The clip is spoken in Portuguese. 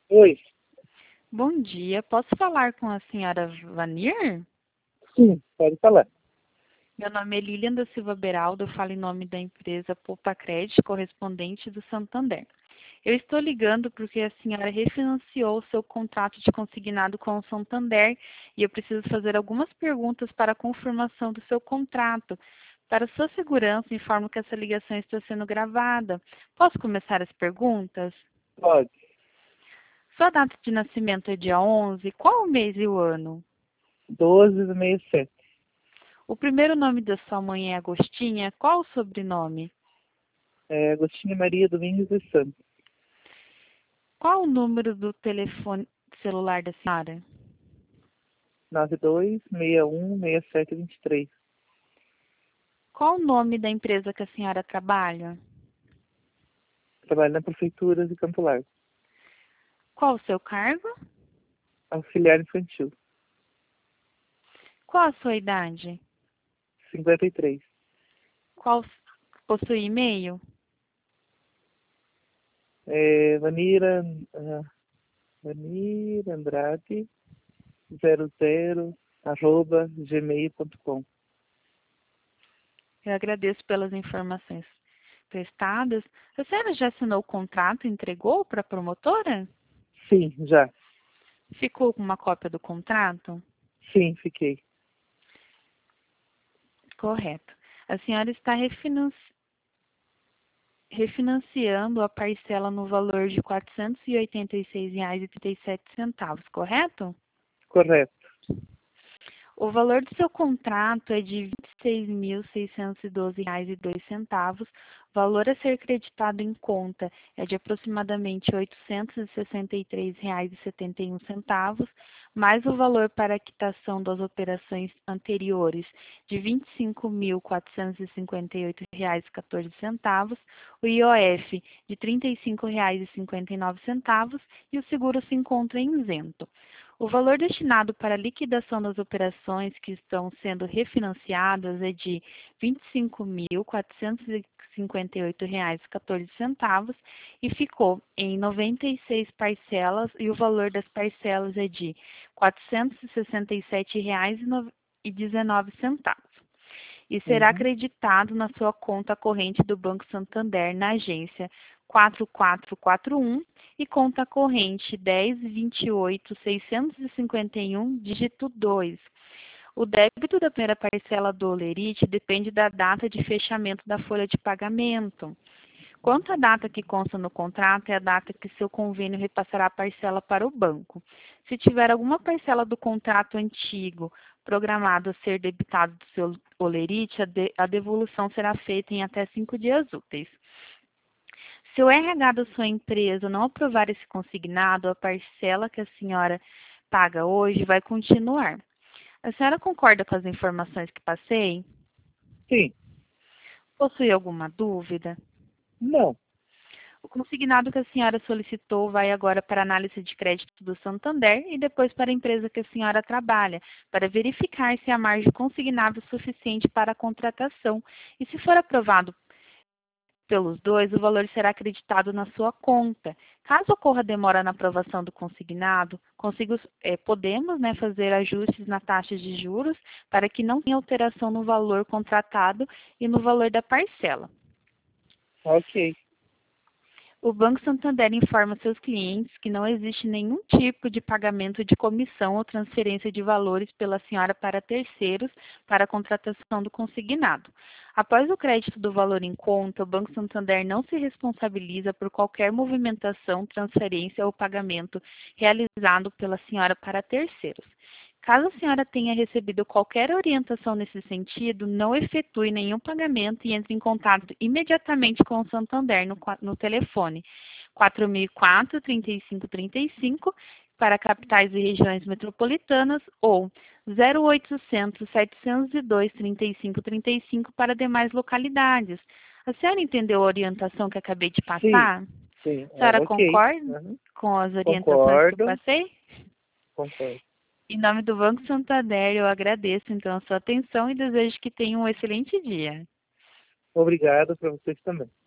Oi, Bom dia, posso falar com a senhora Vanir? sim, pode falar. Meu nome é Lilian da Silva Beraldo, eu falo em nome da empresa Poupa Crédito, correspondente do Santander. Eu estou ligando porque a senhora refinanciou o seu contrato de consignado com o Santander e eu preciso fazer algumas perguntas para a confirmação do seu contrato. Para sua segurança, informo que essa ligação está sendo gravada. Posso começar as perguntas? Pode. Sua data de nascimento é dia 11. Qual o mês e o ano? 12 do 6/7. O primeiro nome da sua mãe é Agostinha. Qual o sobrenome? Agostinho Maria Domingos dos Santos. Qual o número do telefone celular da senhora? 92616723. Qual o nome da empresa que a senhora trabalha? Trabalho na Prefeitura de Campo Largo. Qual o seu cargo? Auxiliar infantil. Qual a sua idade? 53. Qual possui e-mail? Vanira, Vanira Andrade 00@gmail.com. Eu agradeço pelas informações prestadas. A senhora já assinou o contrato e entregou para a promotora? Sim, já. Ficou com uma cópia do contrato? Sim, fiquei. Correto. A senhora está refinanciando a parcela no valor de R$ 486,37, correto? Correto. O valor do seu contrato é de R$ 26.612,02. O valor a ser creditado em conta é de aproximadamente R$ 863,71, mais o valor para a quitação das operações anteriores de R$ 25.458,14, o IOF de R$ 35,59 e o seguro se encontra isento. O valor destinado para a liquidação das operações que estão sendo refinanciadas é de R$ 25.458,14 e ficou em 96 parcelas e o valor das parcelas é de R$ 467,19 e será Uhum. acreditado na sua conta corrente do Banco Santander na agência 4441 e conta corrente 1028.651, dígito 2. O débito da primeira parcela do Olerite depende da data de fechamento da folha de pagamento. Quanto à data que consta no contrato, é a data que seu convênio repassará a parcela para o banco. Se tiver alguma parcela do contrato antigo programado a ser debitado do seu Olerite, a devolução será feita em até 5 dias úteis. Se o RH da sua empresa não aprovar esse consignado, a parcela que a senhora paga hoje vai continuar. A senhora concorda com as informações que passei? Sim. Possui alguma dúvida? Não. O consignado que a senhora solicitou vai agora para a análise de crédito do Santander e depois para a empresa que a senhora trabalha, para verificar se há margem consignável suficiente para a contratação. E se for aprovado pelos dois, o valor será acreditado na sua conta. Caso ocorra demora na aprovação do consignado, podemos, fazer ajustes na taxa de juros para que não tenha alteração no valor contratado e no valor da parcela. Ok. O Banco Santander informa seus clientes que não existe nenhum tipo de pagamento de comissão ou transferência de valores pela senhora para terceiros para a contratação do consignado. Após o crédito do valor em conta, o Banco Santander não se responsabiliza por qualquer movimentação, transferência ou pagamento realizado pela senhora para terceiros. Caso a senhora tenha recebido qualquer orientação nesse sentido, não efetue nenhum pagamento e entre em contato imediatamente com o Santander no telefone 4004-3535 para capitais e regiões metropolitanas ou 0800-702-3535 para demais localidades. A senhora entendeu a orientação que acabei de Sim. passar? Sim. A senhora Ok. concorda Uhum. com as orientações que eu Concordo. passei? Concordo. Em nome do Banco Santander, eu agradeço então a sua atenção e desejo que tenha um excelente dia. Obrigado para vocês também.